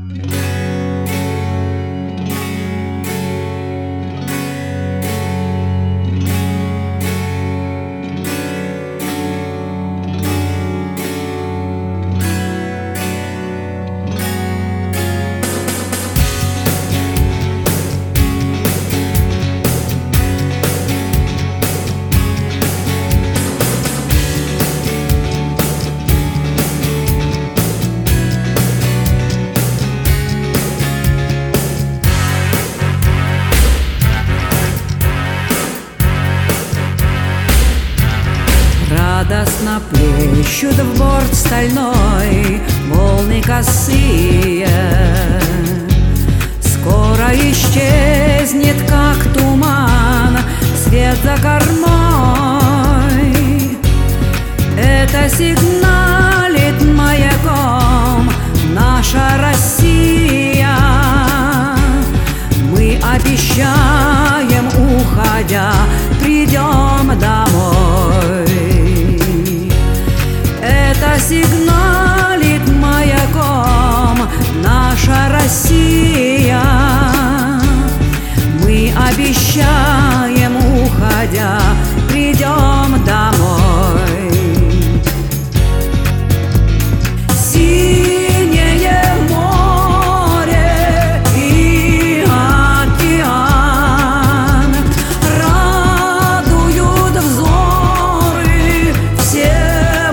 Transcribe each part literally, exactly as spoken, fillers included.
Радостно плещут в борт стальной волны косые. Скоро исчезнет, как туман, свет за кормой. Это сигналит маяком наша Россия. Мы обещаем, уходя, придем домой. Это сигналит маяком наша Россия. Мы обещаем, уходя, придем домой. Синее море и океан радуют взоры всем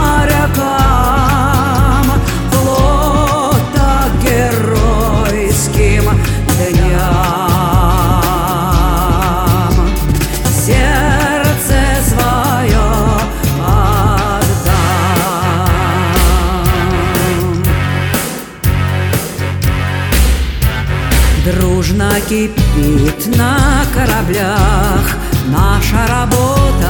морякам. Флота геройским дням сердце свое отдам. Дружно кипит на кораблях наша работа,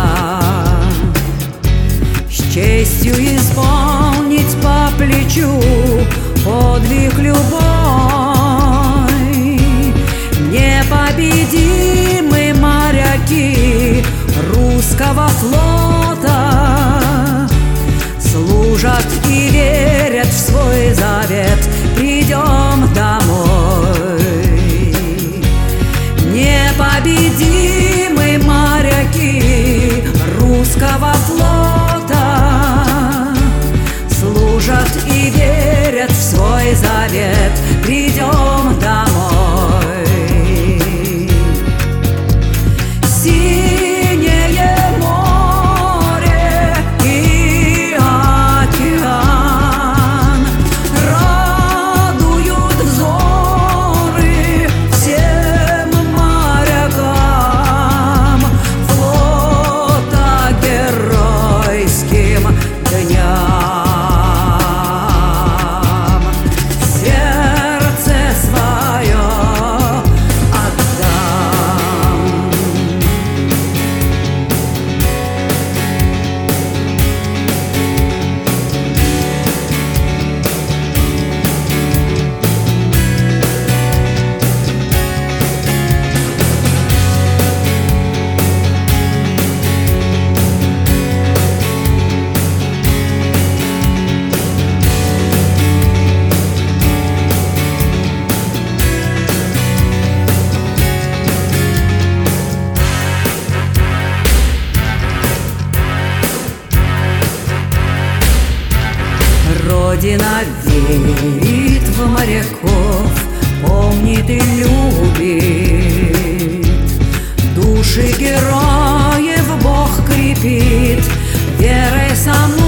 с честью исполнить по плечу подвиг любой. Непобедимы моряки русского флота служат и верят в свой завет: придем домой. Непобедимы моряки русского флота служат и верят в свой завет: придем домой. Синее море и океан радуют взоры всем морякам. Флота геройским дням сердце свое отдам. Родина верит в моряков, помнит и любит. Души героев Бог крепит верой со мной.